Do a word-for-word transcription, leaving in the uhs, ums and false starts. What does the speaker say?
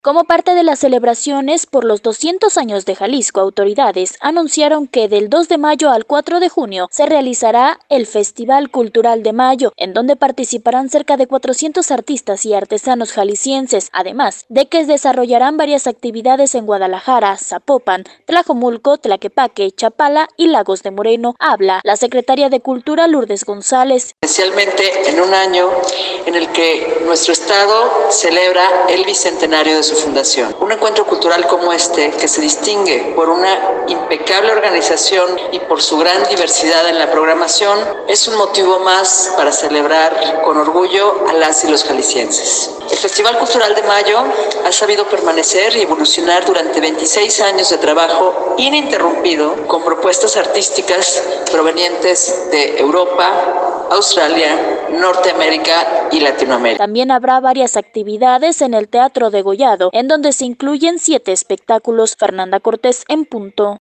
Como parte de las celebraciones por los doscientos años de Jalisco, autoridades anunciaron que del dos de mayo al cuatro de junio se realizará el Festival Cultural de Mayo, en donde participarán cerca de cuatrocientos artistas y artesanos jaliscienses, además de que desarrollarán varias actividades en Guadalajara, Zapopan, Tlajomulco, Tlaquepaque, Chapala y Lagos de Moreno. Habla la secretaria de Cultura, Lourdes González. Especialmente en un año en el que nuestro estado celebra el bicentenario de su fundación. Un encuentro cultural como este, que se distingue por una impecable organización y por su gran diversidad en la programación, es un motivo más para celebrar con orgullo a las y los jaliscienses. El Festival Cultural de Mayo ha sabido permanecer y evolucionar durante veintiséis años de trabajo ininterrumpido con propuestas artísticas provenientes de Europa, Australia, Norteamérica y Latinoamérica. También habrá varias actividades en el Teatro Degollado, en donde se incluyen siete espectáculos. Fernanda Cortés, en punto.